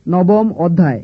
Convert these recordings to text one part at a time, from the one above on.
নবম অধ্যায়।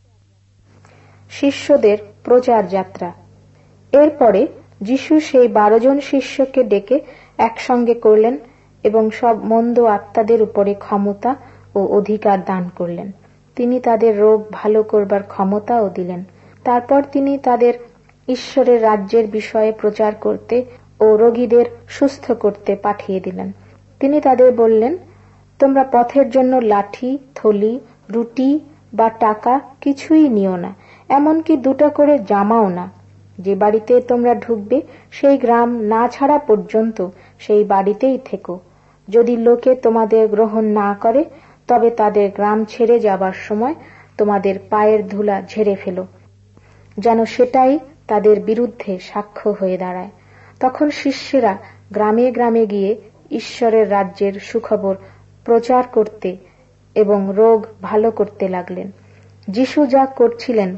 শিষ্যদের প্রচার যাত্রা। এরপরে যিশু সেই 12 জন শিষ্যকে ডেকে একসঙ্গে করলেন এবং সব মন্দ আত্মাদের উপরে ক্ষমতা ও অধিকার দান করলেন। তিনি তাদের রোগ ভালো করবার ক্ষমতাও দিলেন। তারপর তিনি তাদের ঈশ্বরের রাজ্যের বিষয়ে প্রচার করতে ও রোগীদের সুস্থ করতে পাঠিয়ে দিলেন। তিনি তাদের বললেন, তোমরা পথের জন্য লাঠি, থলি, রুটি বা টাকা কিছুই নিও না, এমনকি 2টা করে জামাও না। যে বাড়িতে তোমরা ঢুকবে সেই গ্রাম না ছাড়া পর্যন্ত সেই বাড়িতেই থেকো। যদি লোকে তোমাদের গ্রহণ না করে তবে তাদের গ্রাম ছেড়ে যাবার সময় তোমাদের পায়ের ধুলা ঝেড়ে ফেলো, যেন সেটাই তাদের বিরুদ্ধে সাক্ষ্য হয়ে দাঁড়ায়। তখন শিষ্যেরা গ্রামে গ্রামে গিয়ে ঈশ্বরের রাজ্যের সুখবর প্রচার করতে এবং রোগ ভালো করতে লাগলেন। যিশু যা করছিলেন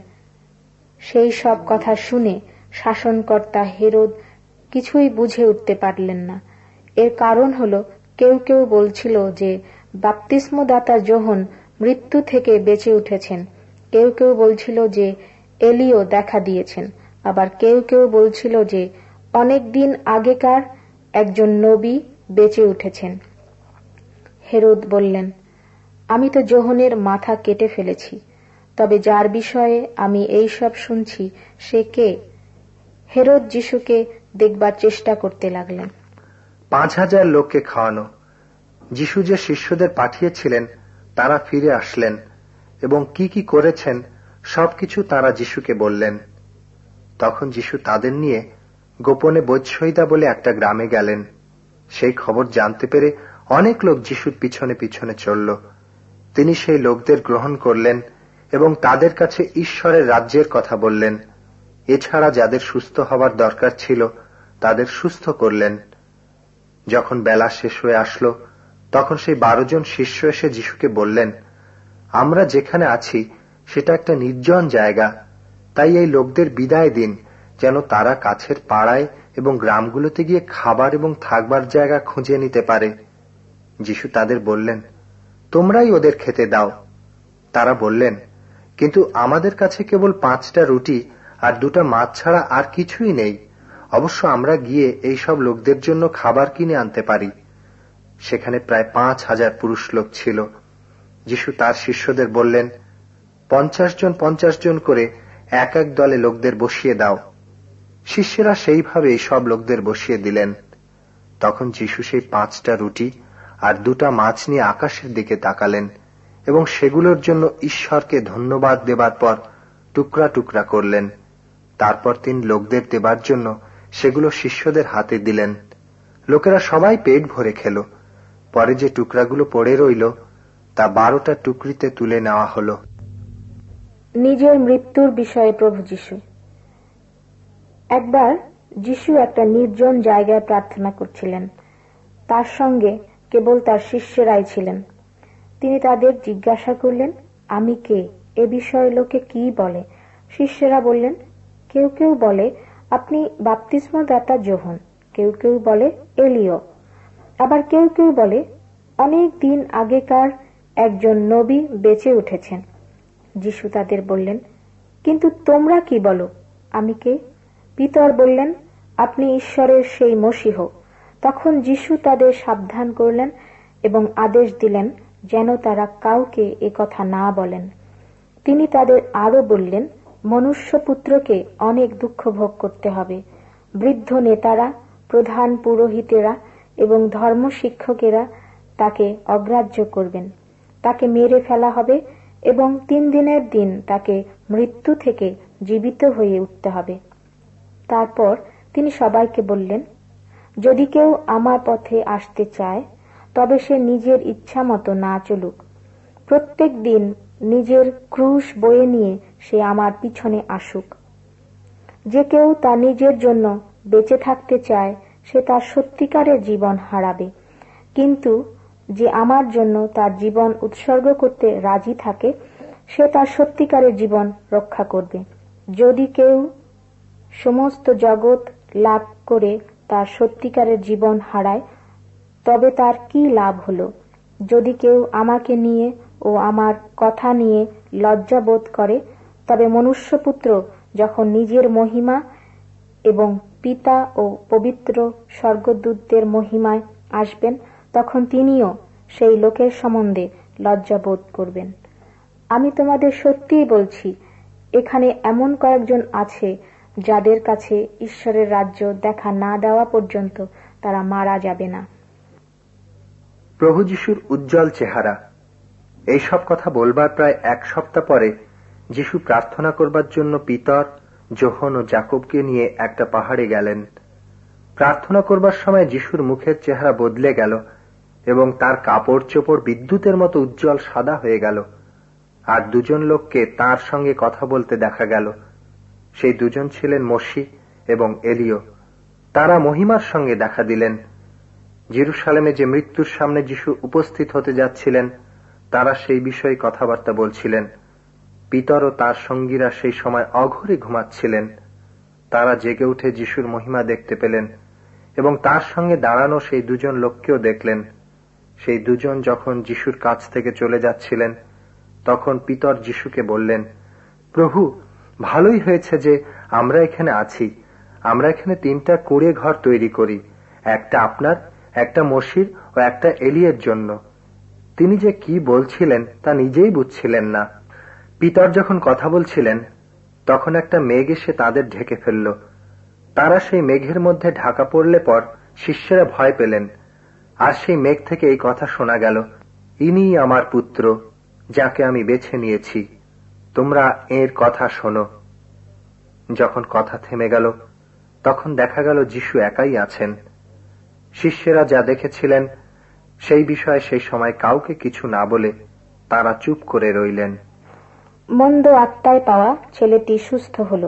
সেই সব কথা শুনে শাসনকর্তা হেরোদ কিছুই বুঝে উঠতে পারলেন না। এর কারণ হলো, কেউ কেউ বলছিল যে বাপ্তিস্মদাতা যোহন মৃত্যু থেকে বেঁচে উঠেছেন, কেউ কেউ বলছিল যে এলিও দেখা দিয়েছেন, আবার কেউ কেউ বলছিল যে অনেক দিন আগেকার একজন নবী বেঁচে উঠেছেন। হেরোদ বললেন, আমি তো যোহনের মাথা কেটে ফেলেছি, তবে যার বিষয়ে আমি এই সব শুনছি সে কে? হেরোদ যিশুকে দেখবার চেষ্টা করতে লাগলেন। 5000 লোককে খাওয়ানো। যিশু যে শিষ্যদের পাঠিয়েছিলেন তারা ফিরে আসলেন এবং কি কি করেছেন সবকিছু তারা যিশুকে বললেন। তখন যিশু তাদের নিয়ে গোপনে বৈৎসইদা বলে একটা গ্রামে গেলেন। সেই খবর জানতে পেরে অনেক লোক যিশুর পিছনে পিছনে চলল। তিনি সেই লোকদের গ্রহণ করলেন এবং তাদের কাছে ঈশ্বরের রাজ্যের কথা বললেন। এছাড়া যাদের সুস্থ হবার দরকার ছিল তাদের সুস্থ করলেন। যখন বেলা শেষ হয়ে আসলো তখন সেই 12 জন শিষ্য এসে যিশুকে বললেন, আমরা যেখানে আছি সেটা একটা নির্জন জায়গা, তাই এই লোকদের বিদায় দিন যেন তারা কাছের পাড়ায় এবং গ্রামগুলোতে গিয়ে খাবার এবং থাকবার জায়গা খুঁজে নিতে পারে। যিশু তাদের বললেন, তোমরাই ওদের খেতে দাও। তারা বললেন, কিন্তু আমাদের কাছে কেবল 5টা রুটি আর 2টা মাছ ছাড়া আর কিছুই নেই। অবশ্য আমরা গিয়ে এই সব লোকদের জন্য খাবার কিনে আনতে পারি। সেখানে প্রায় 5000 পুরুষ লোক ছিল। যিশু তার শিষ্যদের বললেন, 50 জন 50 জন করে এক এক দলে লোকদের বসিয়ে দাও। শিষ্যরা সেইভাবে সব লোকদের বসিয়ে দিলেন। তখন যিশু সেই 5টা রুটি আর 2টা মাছ নিয়ে আকাশের দিকে তাকালেন এবং সেগুলোর জন্য ঈশ্বরকে ধন্যবাদ দেবার পর টুকরা টুকরা করলেন। তারপর তিনি লোকদের দেবার জন্য সেগুলো শিষ্যদের হাতে দিলেন। লোকেরা সবাই পেট ভরে খেল। পরে যে টুকরাগুলো পড়ে রইল তা 12টা টুকরিতে তুলে নেওয়া হলো। নিজের মৃত্যুর বিষয়ে প্রভু যিশু। একবার যিশু একটা নির্জন জায়গায় প্রার্থনা করছিলেন। তার সঙ্গে কেবল তার শিষ্যরাই ছিলেন। তিনি তাদের জিজ্ঞাসা করলেন, আমি কে? এ বিষয়ে লোকে কি বলে? শিষ্যরা বললেন, কেউ কেউ বলে আপনি বাপ্তিস্মদাতা যোহন, কেউ কেউ বলে এলিও, আবার কেউ কেউ বলে অনেক দিন আগেকার একজন নবী বেঁচে উঠেছেন। যিশু তাদের বললেন, কিন্তু তোমরা কি বলো, আমি কে? পিতর বললেন, আপনি ঈশ্বরের সেই মসীহ। তখন যিশু তাদের সাবধান করলেন এবং আদেশ দিলেন যেন তারা কাউকে এ কথা না বলেন। তিনি তাদের আরো বললেন, মনুষ্যপুত্রকে অনেক দুঃখ ভোগ করতে হবে। বৃদ্ধ নেতারা, প্রধান পুরোহিতেরা এবং ধর্ম শিক্ষকেরা তাকে অগ্রাহ্য করবেন। তাকে মেরে ফেলা হবে এবং 3 দিনের দিন তাকে মৃত্যু থেকে জীবিত হয়ে উঠতে হবে। তারপর তিনি সবাইকে বললেন, যদি কেউ আমার পথে আসতে চায় তবে সে নিজের ইচ্ছা মতো না চলুক। প্রত্যেক দিন নিজের ক্রুশ বয়ে নিয়ে সে আমার পিছনে আসুক। যে কেউ তা নিজের জন্য বেঁচে থাকতে চায় সে তার সত্যিকারের জীবন হারাবে, কিন্তু যে আমার জন্য তার জীবন উৎসর্গ করতে রাজি থাকে সে তার সত্যিকারের জীবন রক্ষা করবে। যদি কেউ সমস্ত জগৎ লাভ করে তার সত্যিকারের জীবন হারায় তবে তার কি লাভ হলো? যদি কেউ আমাকে নিয়ে ও আমার কথা নিয়ে লজ্জা বোধ করে, তবে মনুষ্যপুত্র যখন নিজের মহিমা এবং পিতা ও পবিত্র স্বর্গদূতদের মহিমায় আসবেন, তখন তিনিও সেই লোকের সম্বন্ধে লজ্জা বোধ করবেন। আমি তোমাদের সত্যিই বলছি, এখানে এমন কয়েকজন আছে যাদের কাছে ঈশ্বরের রাজ্য দেখা না দেওয়া পর্যন্ত তারা মারা যাবে না। প্রভু যিশুর উজ্জ্বল চেহারা। এইসব কথা বলবার প্রায় এক সপ্তাহ পরে যিশু প্রার্থনা করবার জন্য পিতর, যোহন ও জাকবকে নিয়ে একটা পাহাড়ে গেলেন। প্রার্থনা করবার সময় যিশুর মুখের চেহারা বদলে গেল এবং তার কাপড় চোপড় বিদ্যুতের মতো উজ্জ্বল সাদা হয়ে গেল। আর দুজন লোককে তার সঙ্গে কথা বলতে দেখা গেল। সেই দুজন ছিলেন মোশি এবং এলিয়। তারা মহিমার সঙ্গে দেখা দিলেন। জেরুসালেমে যে মৃত্যুর সামনে যিশু উপস্থিত হতে যাচ্ছিলেন, তারা সেই বিষয়ে কথাবার্তা বলছিলেন। পিতর ও তার সঙ্গীরা সেই সময় অঘরে ঘুমাচ্ছিলেন। তারা জেগে উঠে যিশুর মহিমা দেখতে পেলেন এবং তার সঙ্গে দাঁড়ানো সেই দুজন লোককেও দেখলেন। সেই দুজন যখন যিশুর কাছ থেকে চলে যাচ্ছিলেন, তখন পিতর যিশুকে বললেন, প্রভু, ভালোই হয়েছে যে আমরা এখানে আছি। আমরা এখানে 3টা কুঁড়ে ঘর তৈরি করি, একটা আপনার, একটা মোশির ও একটা এলিয়ের জন্য। তিনি যে কি বলছিলেন তা নিজেই বুঝছিলেন না। পিতর যখন কথা বলছিলেন, তখন একটা মেঘ এসে তাদের ঢেকে ফেলল। তারা সেই মেঘের মধ্যে ঢাকা পড়লে পর শিষ্যেরা ভয় পেলেন। আর সেই মেঘ থেকে এই কথা শোনা গেল, ইনিই আমার পুত্র, যাকে আমি বেছে নিয়েছি, তোমরা এর কথা শোনো। যখন কথা থেমে গেল, তখন দেখা গেল যিশু একাই আছেন। শিষ্যেরা যা দেখেছিলেন সেই বিষয়ে সেই সময় কাউকে কিছু না বলে তারা চুপ করে রইলেন। মন্দ আত্মায় পাওয়া ছেলেটি সুস্থ হল।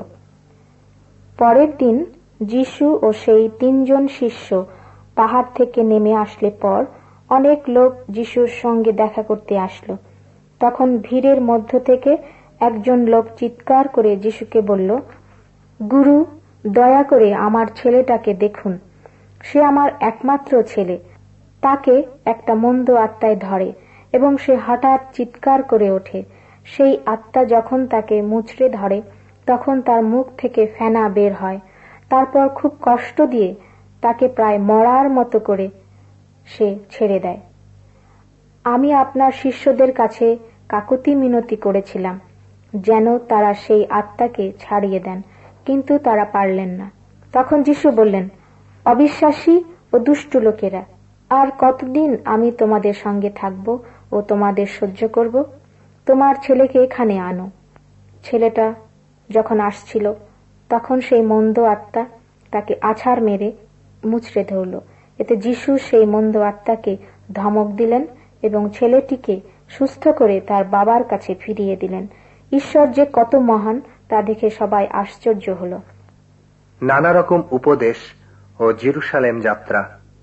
পরের দিন যিশু ও সেই 3 জন শিষ্য পাহাড় থেকে নেমে আসলে পর অনেক লোক যিশুর সঙ্গে দেখা করতে আসলো। তখন ভিড়ের মধ্য থেকে একজন লোক চিৎকার করে যিশুকে বলল, গুরু, দয়া করে আমার ছেলেটাকে দেখুন। সে আমার একমাত্র ছেলে। তাকে একটা মন্দ আত্মায় ধরে এবং সে হঠাৎ চিৎকার করে ওঠে। সেই আত্মা যখন তাকে মুচড়ে ধরে, তখন তার মুখ থেকে ফেনা বের হয়। তারপর খুব কষ্ট দিয়ে তাকে প্রায় মরার মতো করে সে ছেড়ে দেয়। আমি আপনার শিষ্যদের কাছে কাকুতি মিনতি করেছিলাম যেন তারা সেই আত্মাকে ছাড়িয়ে দেন, কিন্তু তারা পারলেন না। তখন যিশু বললেন, অবিশ্বাসী ও দুষ্টু লোকেরা, আর কতদিন আমি তোমাদের সঙ্গে থাকব ও তোমাদের সহ্য করব? তোমার ছেলেকে এখানে আনো। ছেলেটা যখন আসছিল, তখন সেই মন্দ আত্মা তাকে আছাড় মেরে মুচড়ে ধরল। এতে যিশু সেই মন্দ আত্মাকে ধমক দিলেন এবং ছেলেটিকে সুস্থ করে তার বাবার কাছে ফিরিয়ে দিলেন। ঈশ্বর যে কত মহান তা দেখে সবাই আশ্চর্য হল। নানা রকম উপদেশ ও জেরুসালেম যাত্রা।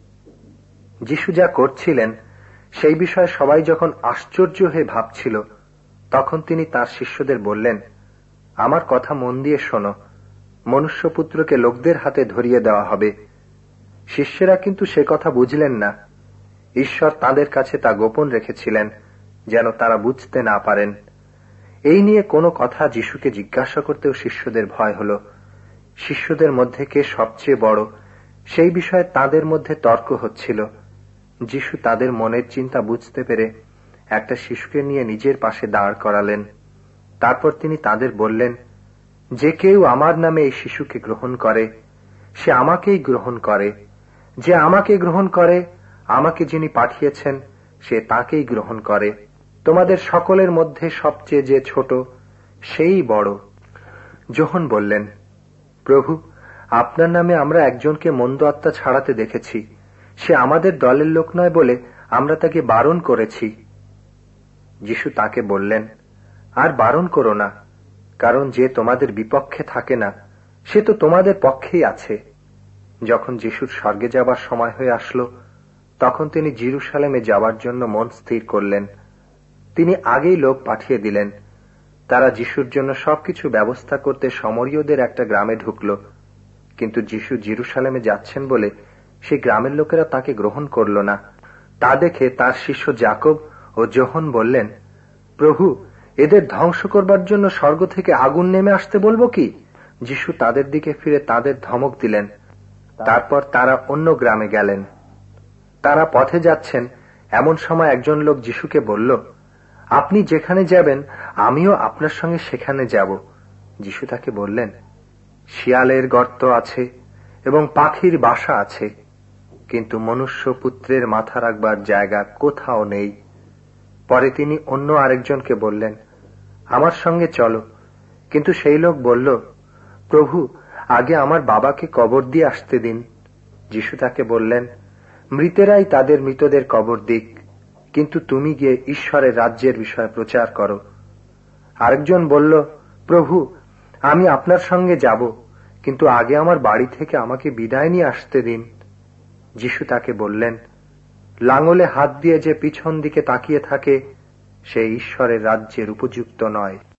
যিশু যা করছিলেন সেই বিষয়ে সবাই যখন আশ্চর্য হয়ে ভাবছিল, তখন তিনি তার শিষ্যদের বললেন, আমার কথা মন দিয়ে শোনো। মনুষ্যপুত্রকে লোকদের হাতে ধরিয়ে দেওয়া হবে। শিষ্যেরা কিন্তু সে কথা বুঝলেন না। ঈশ্বর তাদের কাছে তা গোপন রেখেছিলেন যেন তারা বুঝতে না পারেন। এই নিয়ে কোনো কথা যিশুকে জিজ্ঞাসা করতেও শিষ্যদের ভয় হল। শিষ্যদের মধ্যে কে সবচেয়ে বড় সেই বিষয়ে তাদের মধ্যে তর্ক হচ্ছিল। যিশু তাদের মনের চিন্তা বুঝতে পেরে একটা শিশুকে নিয়ে নিজের পাশে দাঁড় করালেন। তারপর তিনি তাদের বললেন, যে কেউ আমার নামে এই শিশুকে গ্রহণ করে সে আমাকেই গ্রহণ করে। যে আমাকে গ্রহণ করে, আমাকে যিনি পাঠিয়েছেন সে তাকেই গ্রহণ করে। তোমাদের সকলের মধ্যে সবচেয়ে যে ছোট সেই বড়। যোহন বললেন, প্রভু, আপনার নামে আমরা একজনকে মন্দ আত্মা ছাড়াতে দেখেছি। সে আমাদের দলের লোক নয় বলে আমরা তাকে বারণ করেছি। যিশু তাকে বললেন, আর বারণ করো না, কারণ যে তোমাদের বিপক্ষে থাকে না সে তো তোমাদের পক্ষেই আছে। যখন যিশুর স্বর্গে যাবার সময় হয়ে আসলো, তখন তিনি জেরুসালেমে যাবার জন্য মন স্থির করলেন। তিনি আগেই লোক পাঠিয়ে দিলেন। তারা যিশুর জন্য সবকিছু ব্যবস্থা করতে সমরীয়দের একটা গ্রামে ঢুকল। কিন্তু যিশু জেরুসালেমে যাচ্ছেন বলে সেই গ্রামের লোকেরা তাকে গ্রহণ করল না। তা দেখে তার শিষ্য জাকব ও যোহন বললেন, প্রভু, এদের ধ্বংস করবার জন্য স্বর্গ থেকে আগুন নেমে আসতে বলবো কি? যিশু তাদের দিকে ফিরে তাদের ধমক দিলেন। তারপর তারা অন্য গ্রামে গেলেন। তারা পথে যাচ্ছেন, এমন সময় একজন লোক যিশুকে বলল, আপনি যেখানে যাবেন আমিও আপনার সঙ্গে সেখানে যাব। যিশু তাকে বললেন, শিয়ালের গর্ত আছে এবং পাখির বাসা আছে, কিন্তু মনুষ্য পুত্রের মাথা রাখবার জায়গা কোথাও নেই। পরে তিনি অন্য আরেকজনকে বললেন, আমার সঙ্গে চলো। কিন্তু সেই লোক বলল, প্রভু, আগে আমার বাবাকে কবর দিয়ে আসতে দিন। যিশু তাকে বললেন, মৃতেরাই তাদের মৃতদের কবর দিক, কিন্তু তুমি গিয়ে ঈশ্বরের রাজ্যের বিষয়ে প্রচার করো। আরেকজন বলল, প্রভু, আমি আপনার সঙ্গে যাব, কিন্তু আগে আমার বাড়ি থেকে আমাকে বিদায় নিয়ে আসতে দিন। যিশু তাকে বললেন, লাঙলে হাত দিয়ে যে পিছন দিকে তাকিয়ে থাকে সে ঈশ্বরের রাজ্যের উপযুক্ত নয়।